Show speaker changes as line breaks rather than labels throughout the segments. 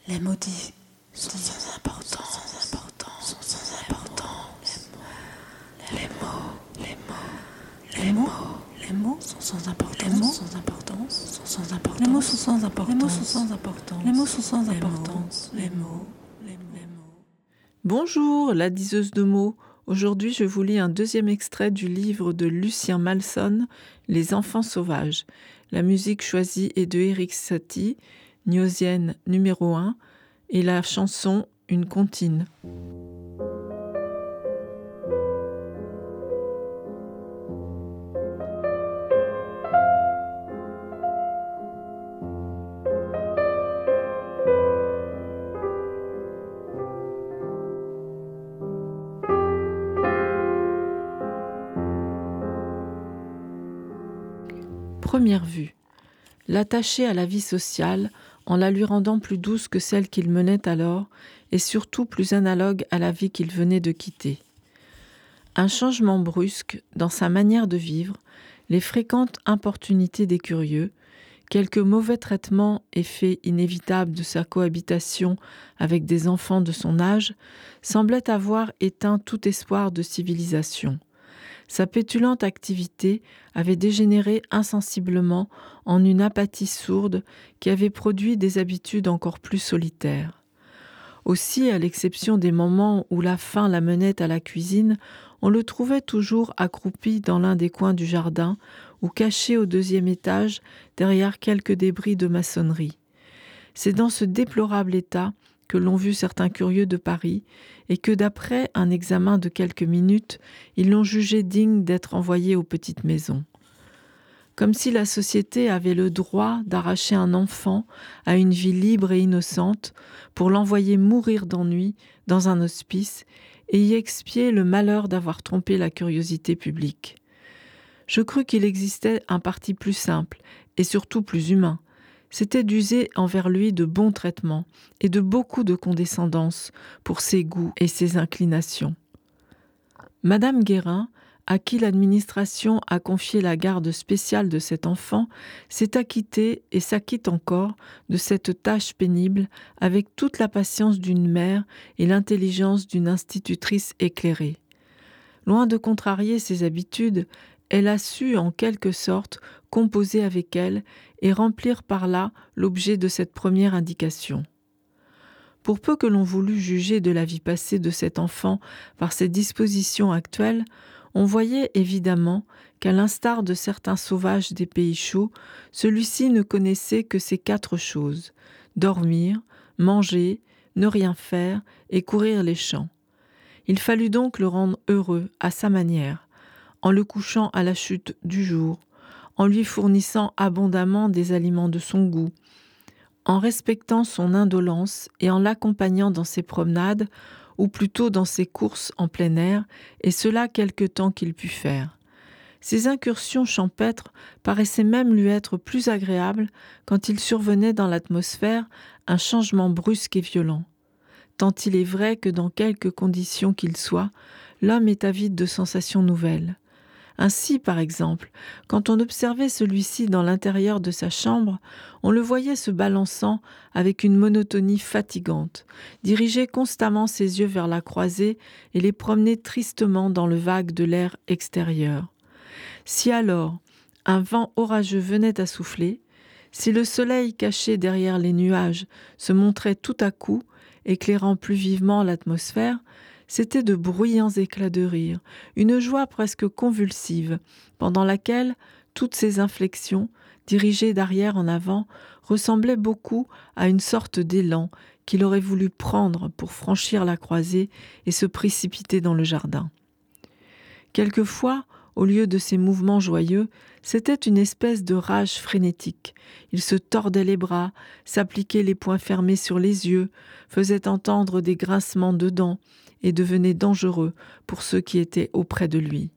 Les maudits sont sans importance, sont sans importance. Les mots sont sans importance, les mots sans importance, sont sans importance. Les mots sont sans importance, les mots sont sans importance. Les mots sont sans importance, les mots.
Bonjour, la diseuse de mots. Aujourd'hui, je vous lis un deuxième extrait du livre de Lucien Malson, Les enfants sauvages. La musique choisie est de Erik Satie, Gnossienne numéro 1, et la chanson Une comptine. Première vue. L'attacher à la vie sociale, en la lui rendant plus douce que celle qu'il menait alors, et surtout plus analogue à la vie qu'il venait de quitter. Un changement brusque dans sa manière de vivre, les fréquentes importunités des curieux, quelques mauvais traitements et faits inévitables de sa cohabitation avec des enfants de son âge, semblaient avoir éteint tout espoir de civilisation. Sa pétulante activité avait dégénéré insensiblement en une apathie sourde qui avait produit des habitudes encore plus solitaires. Aussi, à l'exception des moments où la faim la menait à la cuisine, on le trouvait toujours accroupi dans l'un des coins du jardin ou caché au deuxième étage derrière quelques débris de maçonnerie. C'est dans ce déplorable état que l'ont vu certains curieux de Paris, et que d'après un examen de quelques minutes, ils l'ont jugé digne d'être envoyé aux petites maisons. Comme si la société avait le droit d'arracher un enfant à une vie libre et innocente pour l'envoyer mourir d'ennui dans un hospice et y expier le malheur d'avoir trompé la curiosité publique. Je crus qu'il existait un parti plus simple et surtout plus humain. C'était d'user envers lui de bons traitements et de beaucoup de condescendance pour ses goûts et ses inclinations. Madame Guérin, à qui l'administration a confié la garde spéciale de cet enfant, s'est acquittée et s'acquitte encore de cette tâche pénible avec toute la patience d'une mère et l'intelligence d'une institutrice éclairée. Loin de contrarier ses habitudes, elle a su, en quelque sorte, composer avec elle et remplir par là l'objet de cette première indication. Pour peu que l'on voulût juger de la vie passée de cet enfant par ses dispositions actuelles, on voyait évidemment qu'à l'instar de certains sauvages des pays chauds, celui-ci ne connaissait que ces 4 choses: dormir, manger, ne rien faire et courir les champs. Il fallut donc le rendre heureux à sa manière, en le couchant à la chute du jour, en lui fournissant abondamment des aliments de son goût, en respectant son indolence et en l'accompagnant dans ses promenades, ou plutôt dans ses courses en plein air, et cela quelque temps qu'il pût faire. Ces incursions champêtres paraissaient même lui être plus agréables quand il survenait dans l'atmosphère un changement brusque et violent. Tant il est vrai que dans quelque condition qu'il soit, l'homme est avide de sensations nouvelles. Ainsi, par exemple, quand on observait celui-ci dans l'intérieur de sa chambre, on le voyait se balançant avec une monotonie fatigante, diriger constamment ses yeux vers la croisée et les promener tristement dans le vague de l'air extérieur. Si alors un vent orageux venait à souffler, si le soleil caché derrière les nuages se montrait tout à coup, éclairant plus vivement l'atmosphère, c'était de bruyants éclats de rire, une joie presque convulsive, pendant laquelle toutes ces inflexions, dirigées d'arrière en avant, ressemblaient beaucoup à une sorte d'élan qu'il aurait voulu prendre pour franchir la croisée et se précipiter dans le jardin. Quelquefois, au lieu de ces mouvements joyeux, c'était une espèce de rage frénétique. Il se tordait les bras, s'appliquait les poings fermés sur les yeux, faisait entendre des grincements de dents et devenait dangereux pour ceux qui étaient auprès de lui.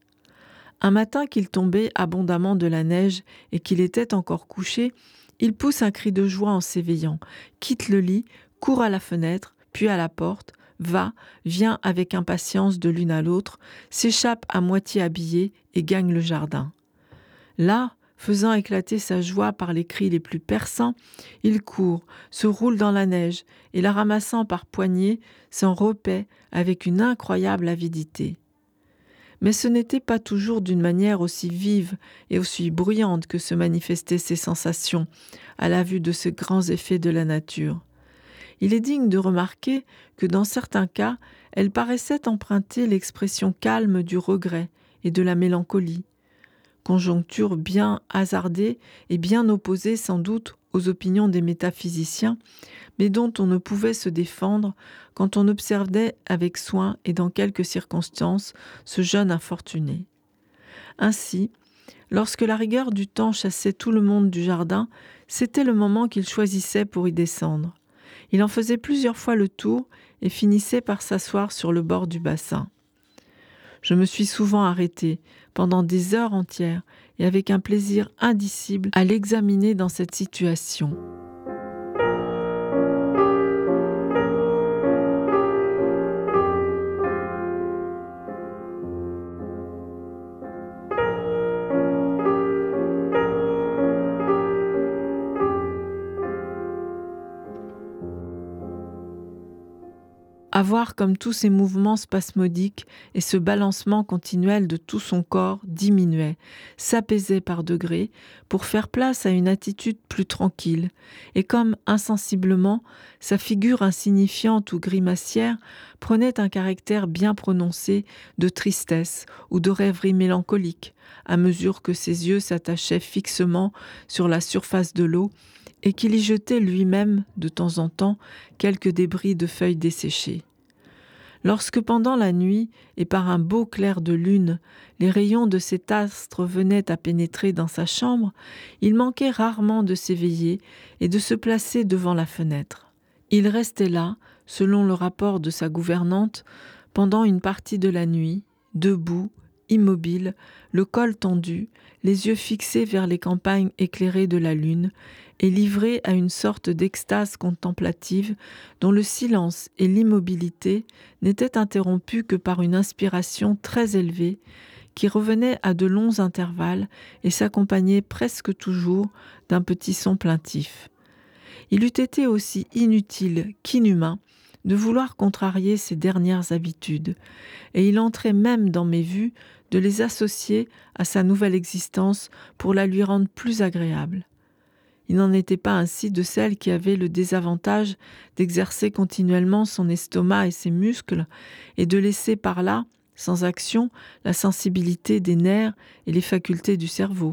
Un matin qu'il tombait abondamment de la neige et qu'il était encore couché, il pousse un cri de joie en s'éveillant, quitte le lit, court à la fenêtre, puis à la porte, va, vient avec impatience de l'une à l'autre, s'échappe à moitié habillé et gagne le jardin. Là, faisant éclater sa joie par les cris les plus perçants, il court, se roule dans la neige et la ramassant par poignées, s'en repaît avec une incroyable avidité. Mais ce n'était pas toujours d'une manière aussi vive et aussi bruyante que se manifestaient ces sensations à la vue de ces grands effets de la nature. Il est digne de remarquer que dans certains cas, elles paraissaient emprunter l'expression calme du regret et de la mélancolie, conjoncture bien hasardée et bien opposée sans doute aux opinions des métaphysiciens, mais dont on ne pouvait se défendre quand on observait avec soin et dans quelques circonstances ce jeune infortuné. Ainsi, lorsque la rigueur du temps chassait tout le monde du jardin, c'était le moment qu'il choisissait pour y descendre. Il en faisait plusieurs fois le tour et finissait par s'asseoir sur le bord du bassin. Je me suis souvent arrêtée, pendant des heures entières, et avec un plaisir indicible à l'examiner dans cette situation. À voir comme tous ces mouvements spasmodiques et ce balancement continuel de tout son corps diminuaient, s'apaisaient par degrés pour faire place à une attitude plus tranquille, et comme insensiblement sa figure insignifiante ou grimacière prenait un caractère bien prononcé de tristesse ou de rêverie mélancolique, à mesure que ses yeux s'attachaient fixement sur la surface de l'eau et qu'il y jetait lui-même, de temps en temps, quelques débris de feuilles desséchées. Lorsque pendant la nuit, et par un beau clair de lune, les rayons de cet astre venaient à pénétrer dans sa chambre, il manquait rarement de s'éveiller et de se placer devant la fenêtre. Il restait là, selon le rapport de sa gouvernante, pendant une partie de la nuit, debout, immobile, le col tendu, les yeux fixés vers les campagnes éclairées de la lune, et livré à une sorte d'extase contemplative dont le silence et l'immobilité n'étaient interrompus que par une inspiration très élevée qui revenait à de longs intervalles et s'accompagnait presque toujours d'un petit son plaintif. Il eût été aussi inutile qu'inhumain de vouloir contrarier ses dernières habitudes, et il entrait même dans mes vues de les associer à sa nouvelle existence pour la lui rendre plus agréable. Il n'en était pas ainsi de celle qui avait le désavantage d'exercer continuellement son estomac et ses muscles et de laisser par là, sans action, la sensibilité des nerfs et les facultés du cerveau.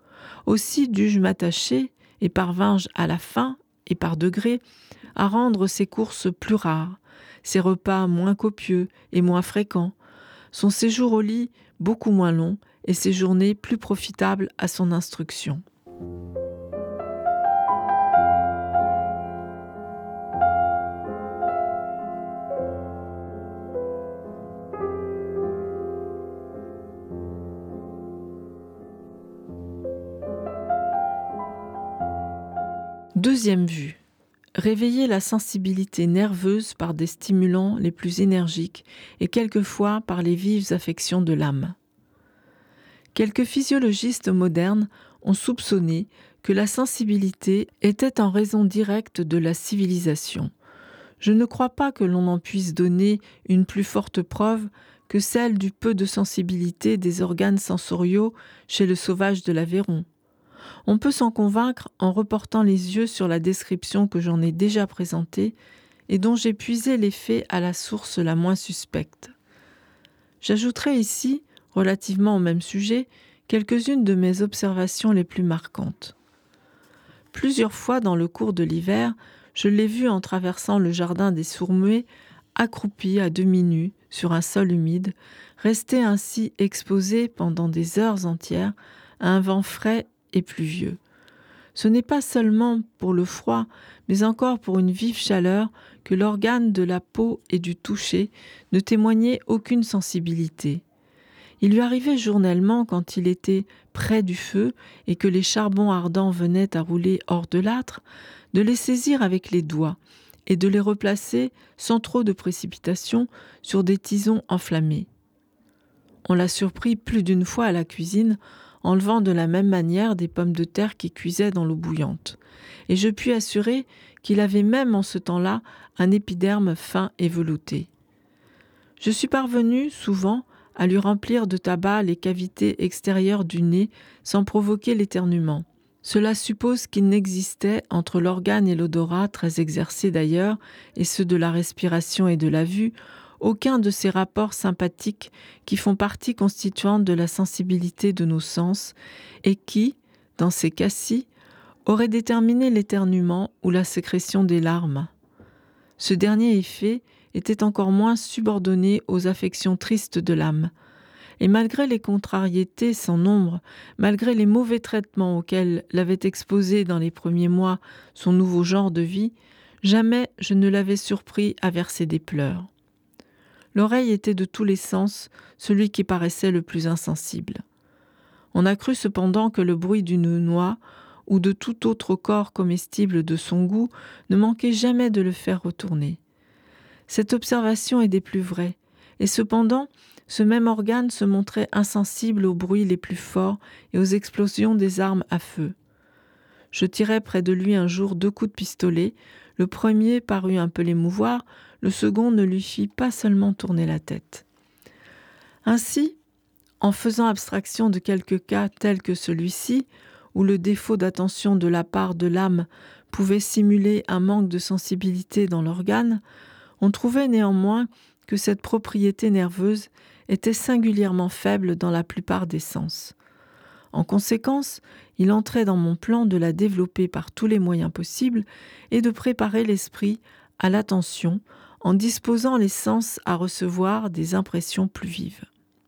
Aussi dus-je m'attacher, et parvins-je à la fin, et par degrés, à rendre ses courses plus rares, ses repas moins copieux et moins fréquents, son séjour au lit beaucoup moins long et ses journées plus profitables à son instruction. Deuxième vue. Réveiller la sensibilité nerveuse par des stimulants les plus énergiques et quelquefois par les vives affections de l'âme. Quelques physiologistes modernes ont soupçonné que la sensibilité était en raison directe de la civilisation. Je ne crois pas que l'on en puisse donner une plus forte preuve que celle du peu de sensibilité des organes sensoriaux chez le sauvage de l'Aveyron. On peut s'en convaincre en reportant les yeux sur la description que j'en ai déjà présentée et dont j'ai puisé les faits à la source la moins suspecte. J'ajouterai ici, relativement au même sujet, quelques-unes de mes observations les plus marquantes. Plusieurs fois dans le cours de l'hiver, je l'ai vu en traversant le jardin des Sourmuets, accroupi à demi nu sur un sol humide, rester ainsi exposé pendant des heures entières à un vent frais et pluvieux. Ce n'est pas seulement pour le froid, mais encore pour une vive chaleur que l'organe de la peau et du toucher ne témoignait aucune sensibilité. Il lui arrivait journellement, quand il était près du feu et que les charbons ardents venaient à rouler hors de l'âtre, de les saisir avec les doigts et de les replacer sans trop de précipitation sur des tisons enflammés. On l'a surpris plus d'une fois à la cuisine enlevant de la même manière des pommes de terre qui cuisaient dans l'eau bouillante. Et je puis assurer qu'il avait même en ce temps-là un épiderme fin et velouté. Je suis parvenu, souvent, à lui remplir de tabac les cavités extérieures du nez sans provoquer l'éternuement. Cela suppose qu'il n'existait, entre l'organe et l'odorat, très exercés d'ailleurs, et ceux de la respiration et de la vue, aucun de ces rapports sympathiques qui font partie constituante de la sensibilité de nos sens et qui, dans ces cas-ci, auraient déterminé l'éternuement ou la sécrétion des larmes. Ce dernier effet était encore moins subordonné aux affections tristes de l'âme. Et malgré les contrariétés sans nombre, malgré les mauvais traitements auxquels l'avait exposé dans les premiers mois son nouveau genre de vie, jamais je ne l'avais surpris à verser des pleurs. L'oreille était de tous les sens celui qui paraissait le plus insensible. On a cru cependant que le bruit d'une noix ou de tout autre corps comestible de son goût ne manquait jamais de le faire retourner. Cette observation est des plus vraies, et cependant, ce même organe se montrait insensible aux bruits les plus forts et aux explosions des armes à feu. Je tirai près de lui un jour 2 coups de pistolet, le premier parut un peu l'émouvoir, le second ne lui fit pas seulement tourner la tête. Ainsi, en faisant abstraction de quelques cas tels que celui-ci, où le défaut d'attention de la part de l'âme pouvait simuler un manque de sensibilité dans l'organe, on trouvait néanmoins que cette propriété nerveuse était singulièrement faible dans la plupart des sens. En conséquence, il entrait dans mon plan de la développer par tous les moyens possibles et de préparer l'esprit à l'attention en disposant les sens à recevoir des impressions plus vives.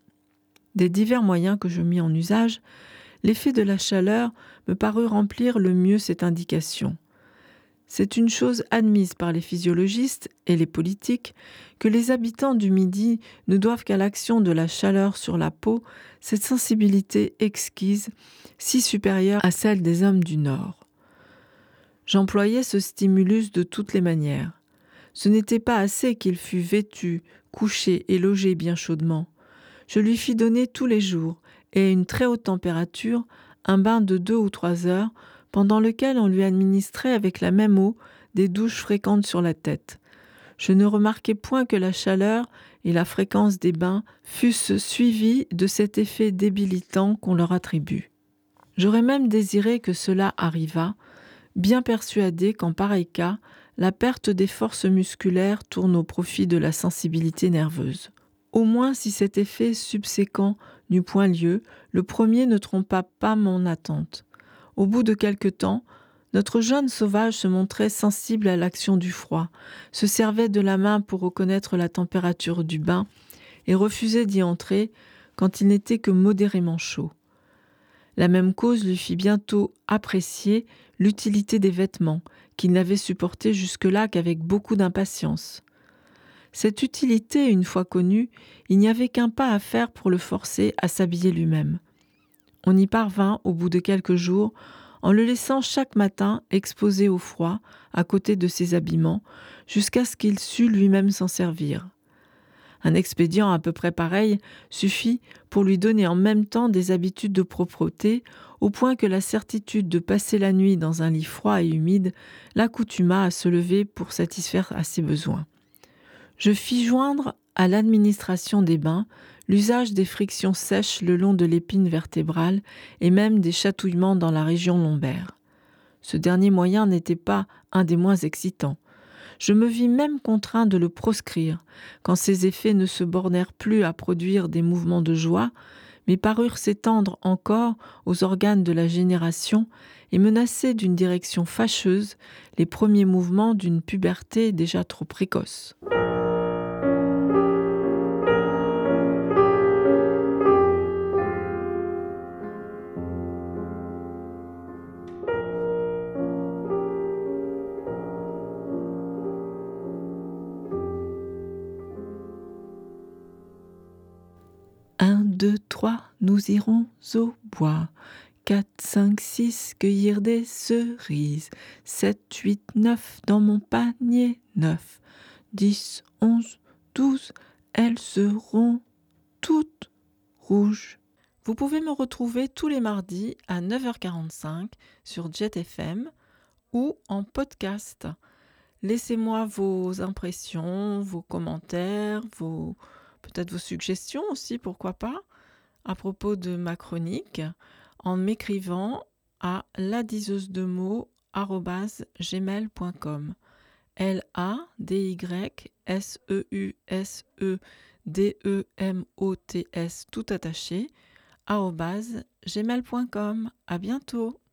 Des divers moyens que je mis en usage, l'effet de la chaleur me parut remplir le mieux cette indication. C'est une chose admise par les physiologistes et les politiques que les habitants du Midi ne doivent qu'à l'action de la chaleur sur la peau cette sensibilité exquise, si supérieure à celle des hommes du Nord. J'employais ce stimulus de toutes les manières. Ce n'était pas assez qu'il fût vêtu, couché et logé bien chaudement. Je lui fis donner tous les jours, et à une très haute température, un bain de 2 ou 3 heures, pendant lequel on lui administrait avec la même eau des douches fréquentes sur la tête. Je ne remarquai point que la chaleur et la fréquence des bains fussent suivies de cet effet débilitant qu'on leur attribue. J'aurais même désiré que cela arrivât, bien persuadé qu'en pareil cas, la perte des forces musculaires tourne au profit de la sensibilité nerveuse. Au moins, si cet effet subséquent n'eut point lieu, le premier ne trompa pas mon attente. Au bout de quelque temps, notre jeune sauvage se montrait sensible à l'action du froid, se servait de la main pour reconnaître la température du bain et refusait d'y entrer quand il n'était que modérément chaud. La même cause lui fit bientôt apprécier l'utilité des vêtements, qu'il n'avait supportés jusque-là qu'avec beaucoup d'impatience. Cette utilité, une fois connue, il n'y avait qu'un pas à faire pour le forcer à s'habiller lui-même. On y parvint au bout de quelques jours, en le laissant chaque matin exposé au froid, à côté de ses habillements, jusqu'à ce qu'il sût lui-même s'en servir. Un expédient à peu près pareil suffit pour lui donner en même temps des habitudes de propreté, au point que la certitude de passer la nuit dans un lit froid et humide l'accoutuma à se lever pour satisfaire à ses besoins. Je fis joindre à l'administration des bains l'usage des frictions sèches le long de l'épine vertébrale et même des chatouillements dans la région lombaire. Ce dernier moyen n'était pas un des moins excitants. Je me vis même contraint de le proscrire, quand ses effets ne se bornèrent plus à produire des mouvements de joie, mais parurent s'étendre encore aux organes de la génération et menacer d'une direction fâcheuse les premiers mouvements d'une puberté déjà trop précoce. Un, 2, 3, nous irons au bois. 4, 5, 6, cueillir des cerises. 7, 8, 9, dans mon panier 9. 10, 11, 12, elles seront toutes rouges. Vous pouvez me retrouver tous les mardis à 9h45 sur Jet FM ou en podcast. Laissez-moi vos impressions, vos commentaires, peut-être vos suggestions aussi, pourquoi pas, à propos de ma chronique, en m'écrivant à ladiseusedemots@gmail.com. LADYSEUSEDEMOTS tout attaché @gmail.com. À bientôt.